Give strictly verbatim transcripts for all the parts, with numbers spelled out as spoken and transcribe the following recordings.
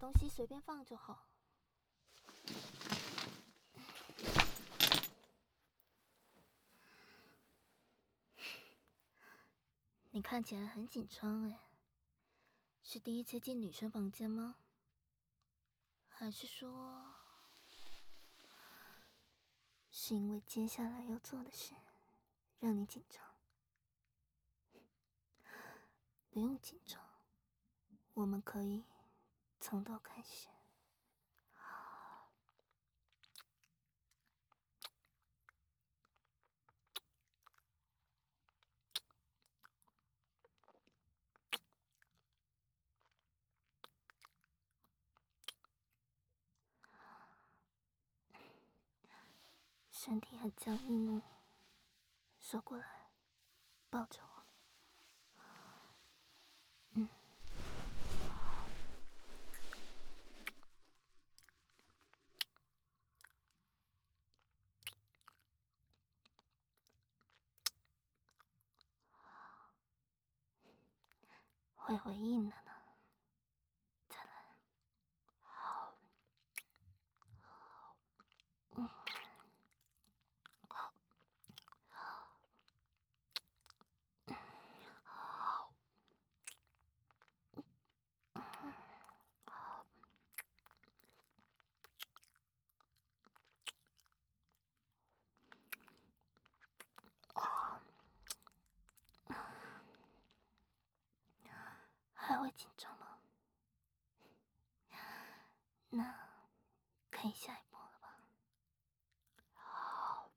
东西随便放就好。你看起来很紧张哎，是第一次进女生房间吗？还是说，是因为接下来要做的事让你紧张？不用紧张，我们可以从头开始。身体很僵硬哦，手过来，抱着我。嗯。会回应的呢。再来。好。嗯。好。好。还会紧张吗？那可以下一步了吧？好。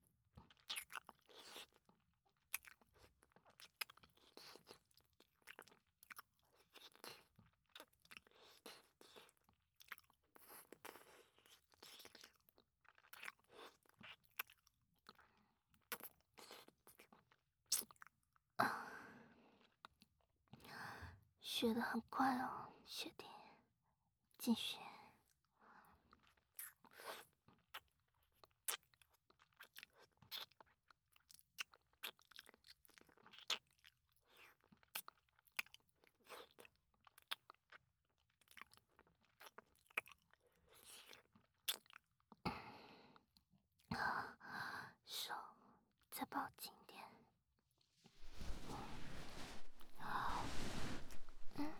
学得很快哦，学弟，继续。手再抱紧点。好。嗯。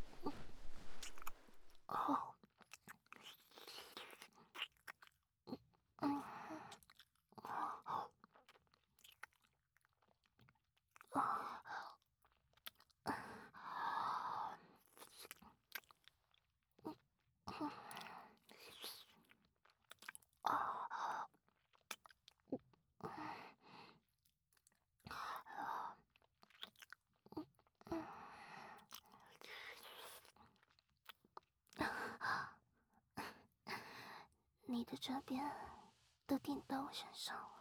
好。嗯。好。你的这边都顶到我身上了。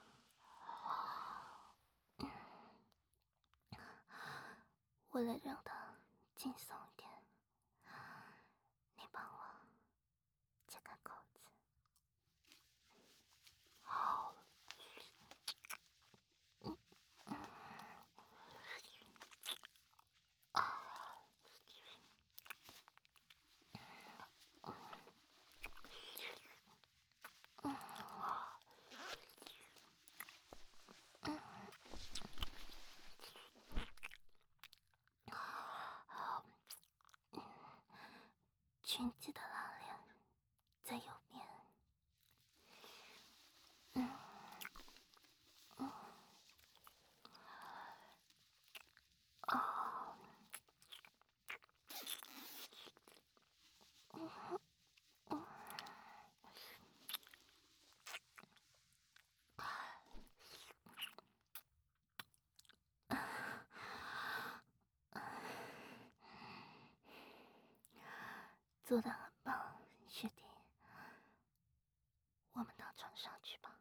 为了让它轻松一点，你帮我解开扣子。好。嗯。啊。嗯。嗯。好。裙子的拉链在右边。嗯。嗯。啊。嗯。嗯。做得很棒，学弟。我们到床上去吧。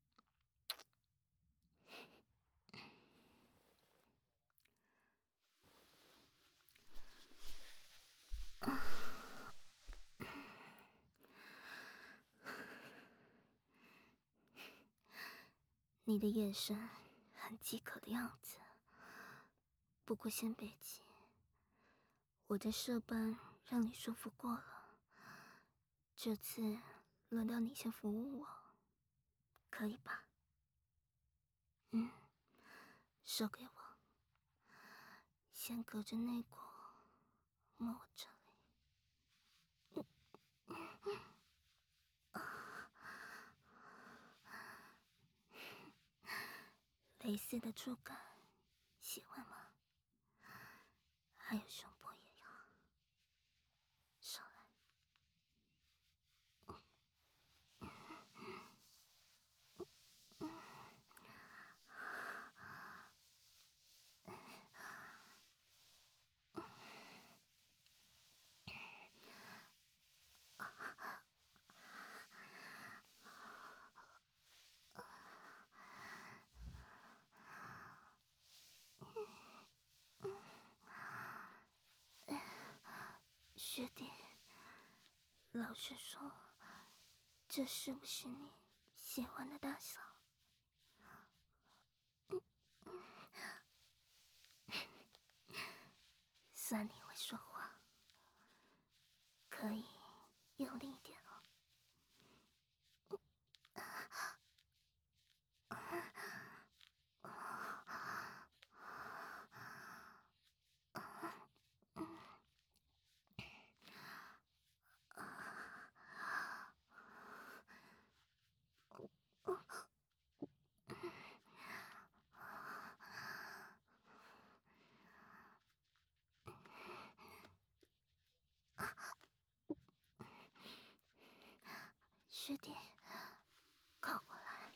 你的眼神很饥渴的样子，不过先别急，我在舍班让你舒服过了， 这次轮到你先服务我，可以吧？嗯，手给我，先隔着内裤摸我这里。蕾丝的触感，喜欢吗？还有胸部也要，手来。学弟，老实说，这是不是你喜欢的大小？算你会说话，可以用力一点哦。学弟，靠过来，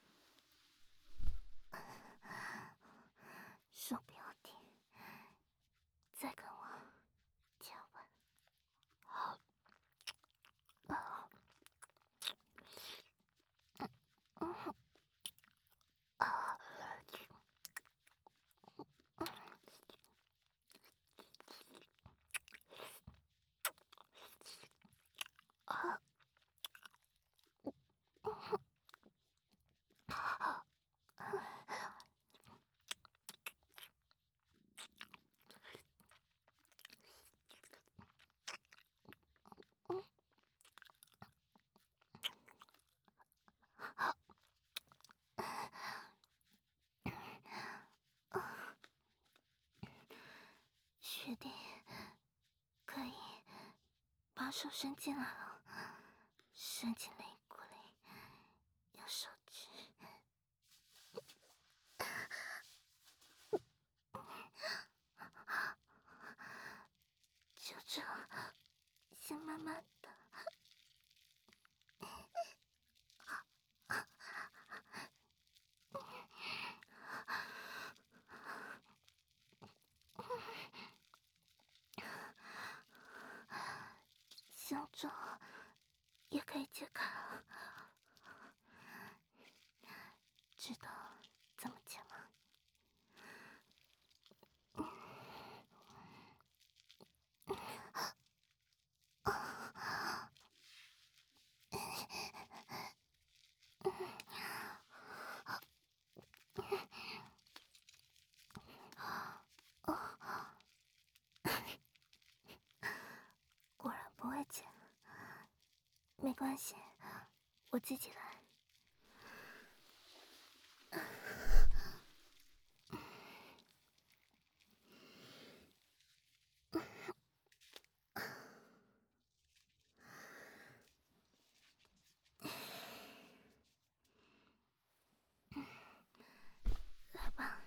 手不要停，再跟我接吻。学弟，可以把手伸进来了，伸进内裤里，用手指。就这，先慢慢的。想着也可以解开了，知道怎么解吗？果然不会解，没关系，我自己来。来吧，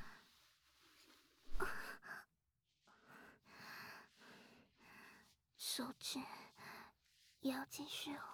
手指也要继续哦。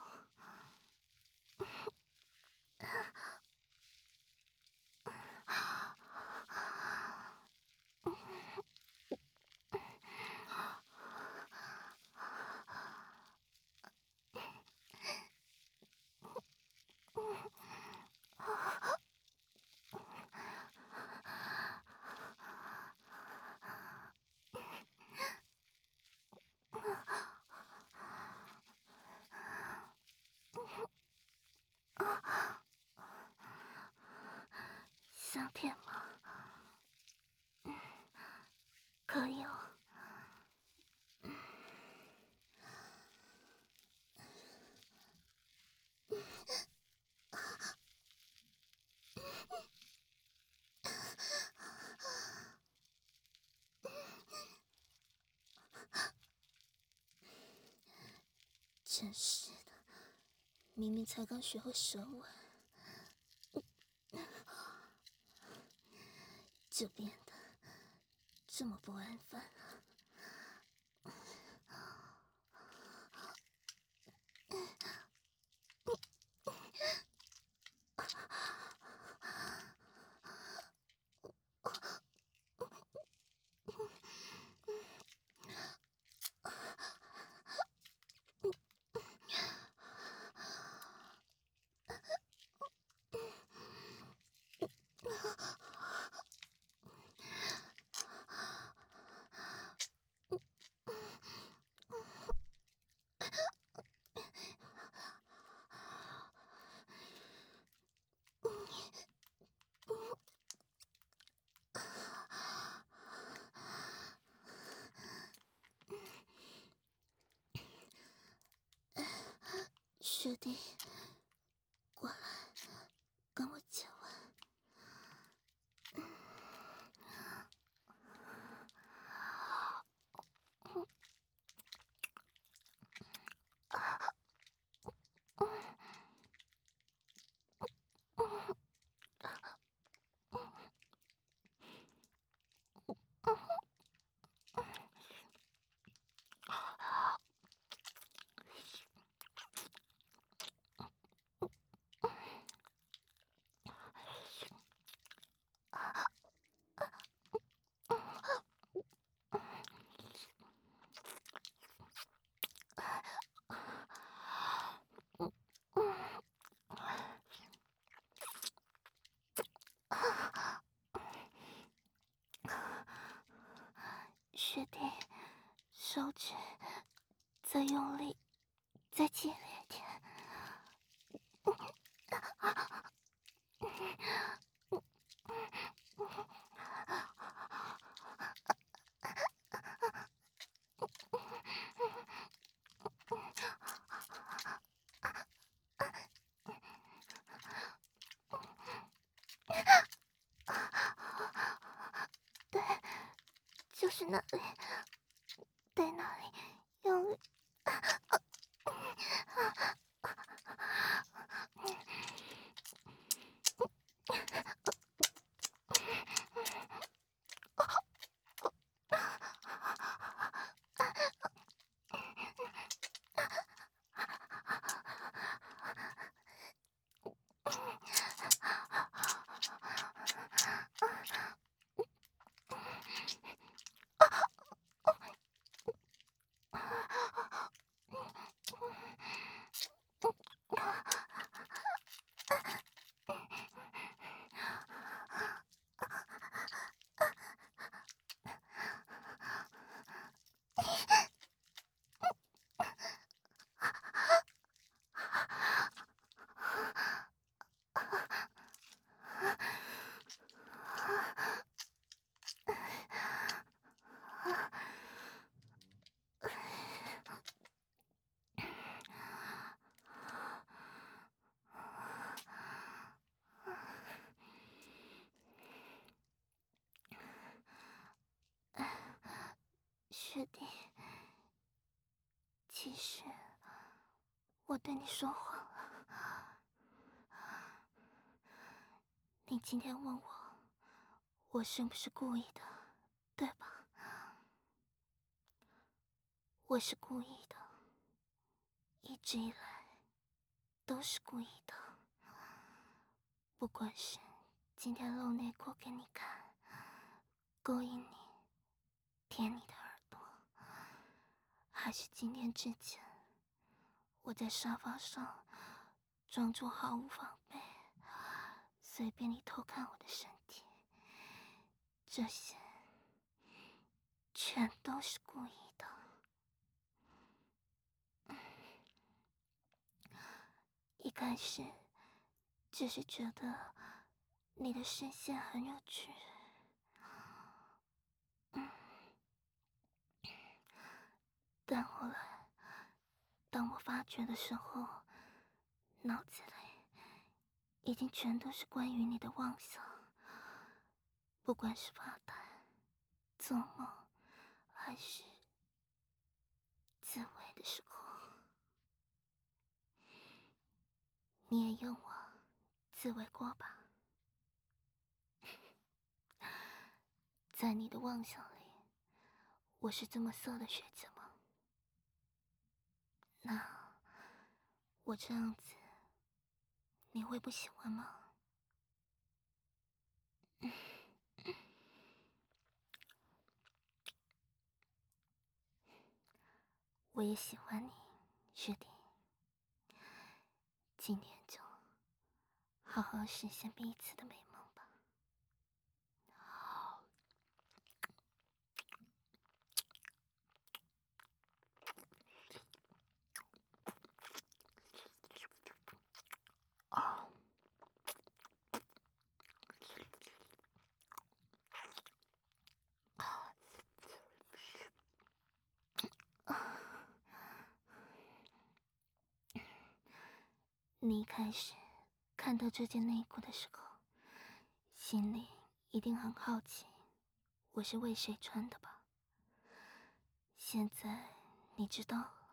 想舔吗？可以哦。 真是的，明明才刚学会舌吻，就变得这么不安分了。学弟，过来，跟我接吻。学弟，手指再用力，再激烈一点。对，就是那里，对那里用力。学弟，其实我对你说谎了。你今天问我，我是不是故意的，对吧？我是故意的，一直以来都是故意的。不管是今天露内裤给你看，勾引你，舔你的耳朵，还是今天之前我在沙发上装作毫无防备，随便你偷看我的身体，这些全都是故意的。一开始只是觉得你的视线很有趣，嗯，但后来当我发觉的时候，脑子里已经全都是关于你的妄想，不管是发呆、做梦，还是自慰的时候。 你也用我自慰过吧？在你的妄想里，我是这么色的学姐吗？那我这样子，你会不喜欢吗？我也喜欢你，师弟。今天就好好实现彼此的美梦吧。哦，你一开始看到这件内裤的时候，心里一定很好奇，我是为谁穿的吧？现在你知道了，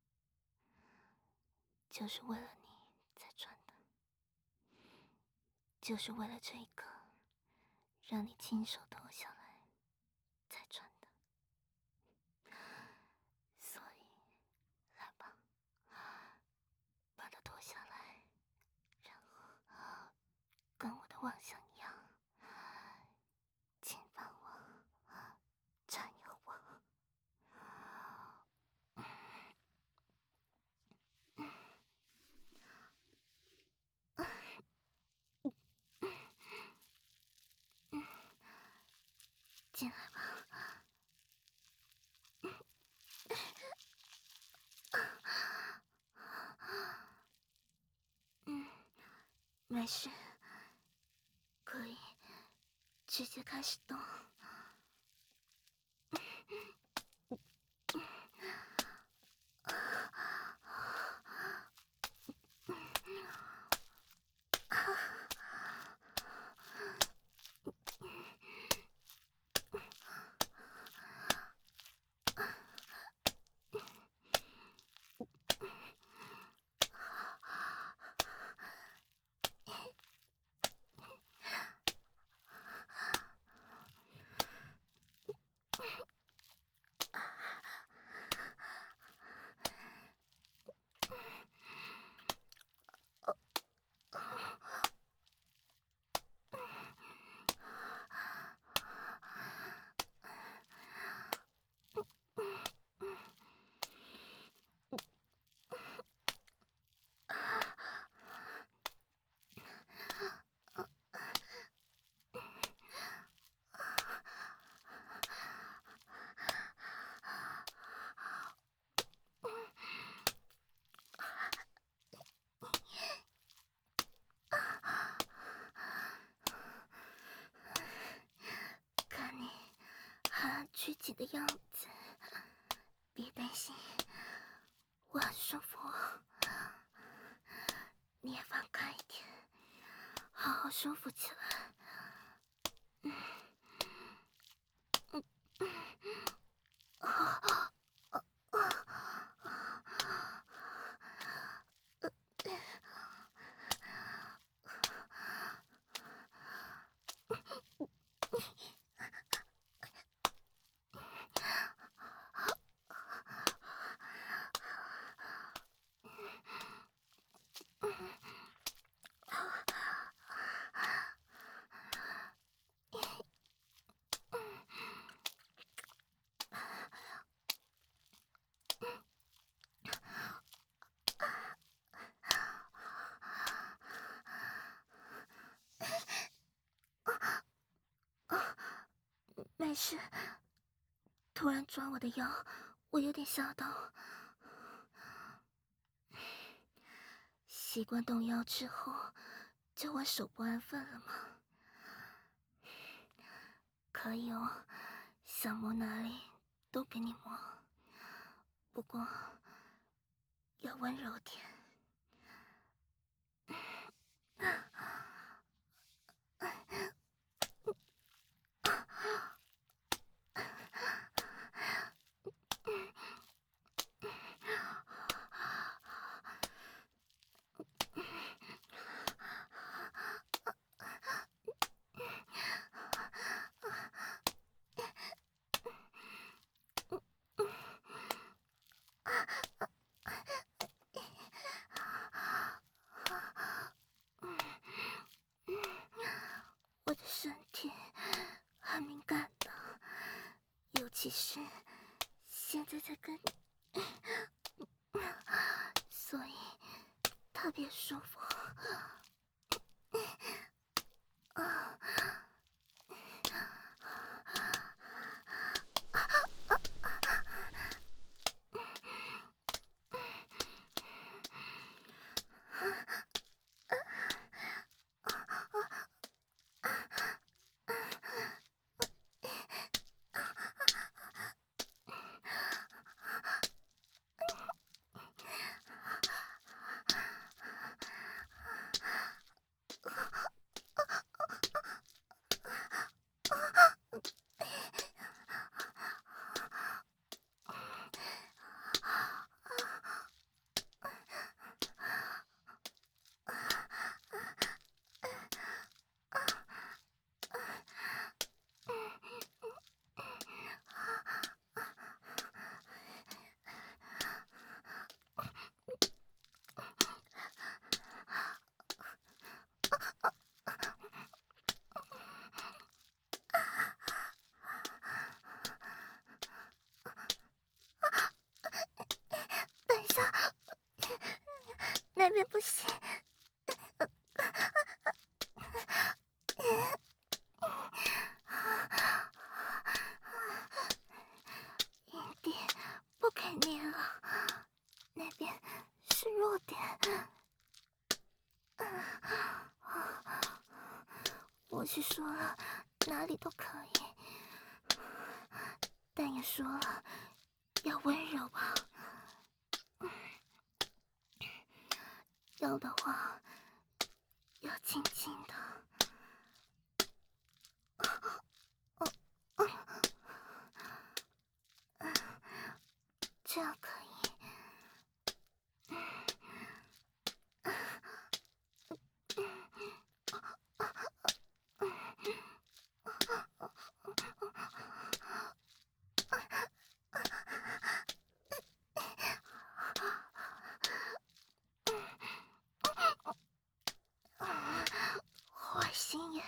就是为了你才穿的，就是为了这个，让你亲手脱下来才穿的。所以，来吧，把它脱下来，然后跟我的妄想一样，侵犯我，占有我。进来吧。嗯，没事，可以直接开始动。看你很拘谨的样子，别担心，我很舒服。你也放开一点，好好舒服起来。嗯嗯嗯，啊啊没事，突然抓我的腰，我有点吓到。习惯动腰之后，就会手不安分了吗？可以哦，想摸哪里都给你摸，不过要温柔点。 其实现在在跟你，所以特别舒服。啊！等一下，那边不行。阴蒂不给捏了，那边是弱点。我是说了哪里都可以，但也说了要温柔啊。要的话要轻轻的。这样可以。坏心眼。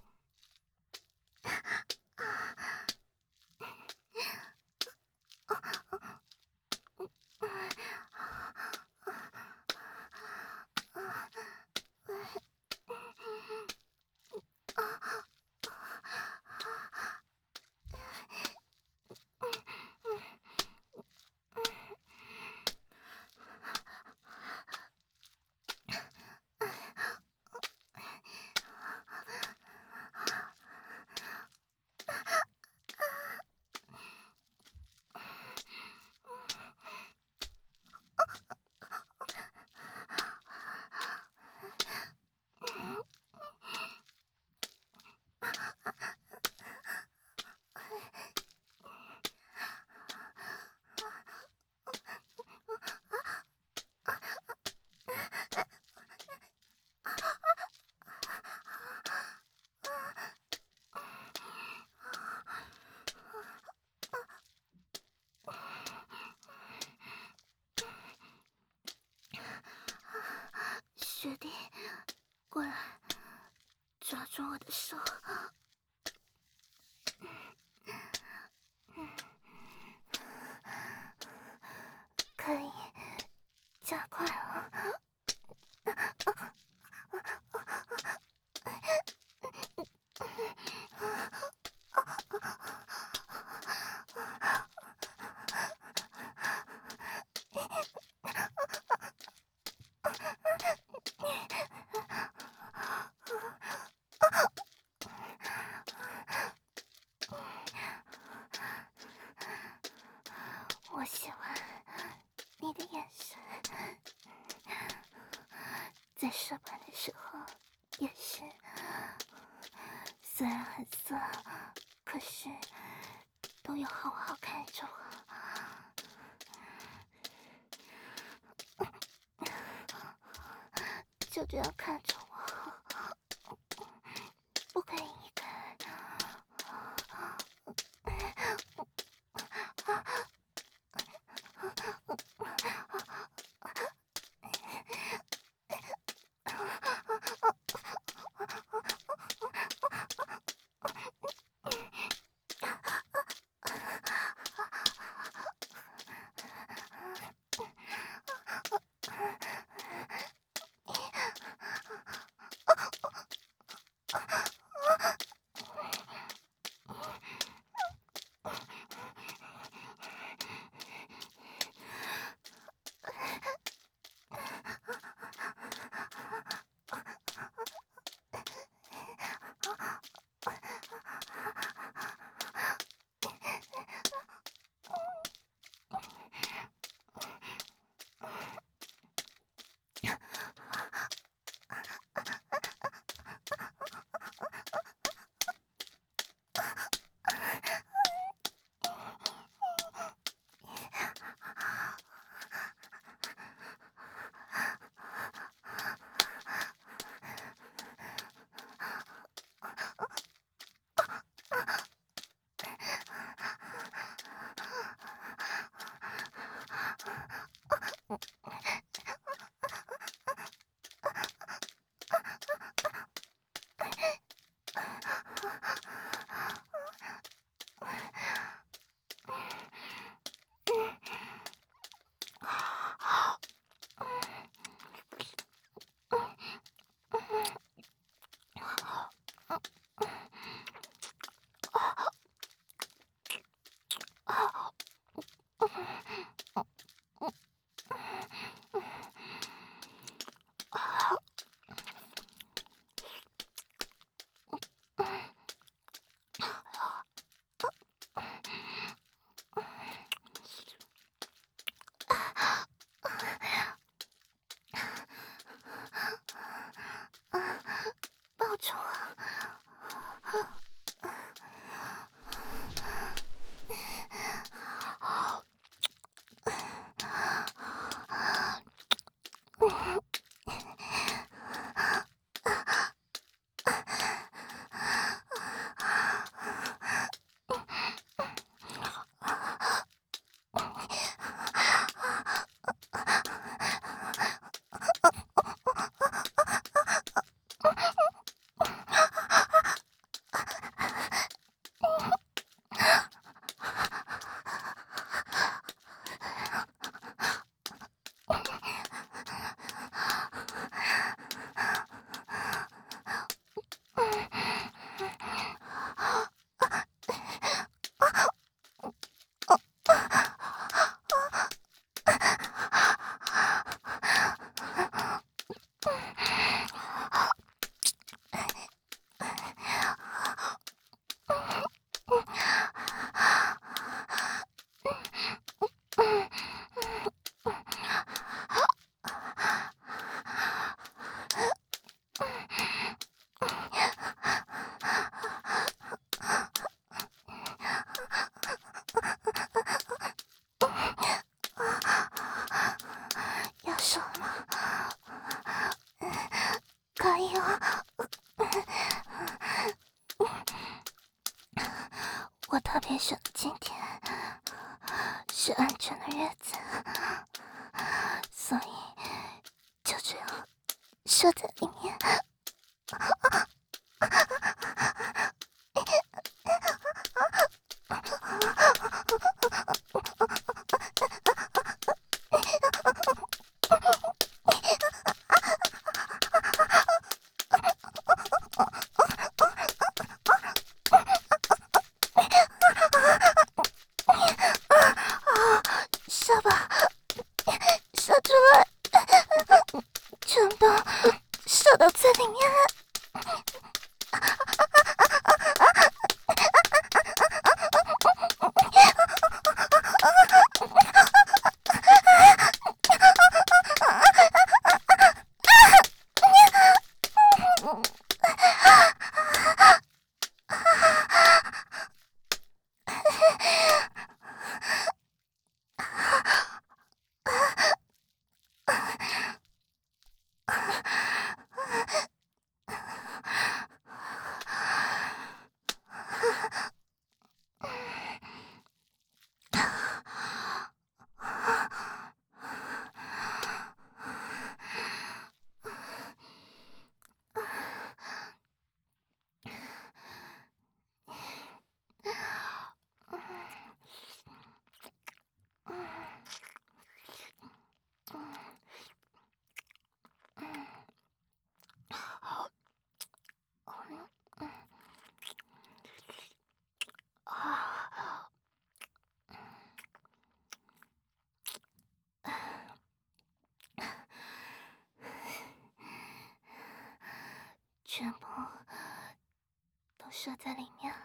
学弟，过来，抓住我的手。可以加快了。我喜欢你的眼神，在射板的时候也是，虽然很色，可是都有好好看着我，就这样看着我，不可以移开。 是安全的日子，所以就这样射在里面。射吧，射出来，全都射到最里面了。全部都射在里面了，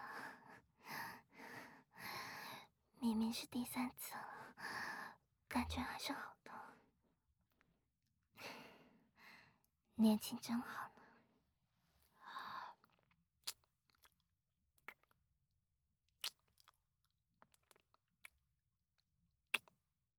明明是第三次了，感觉还是好的。年轻真好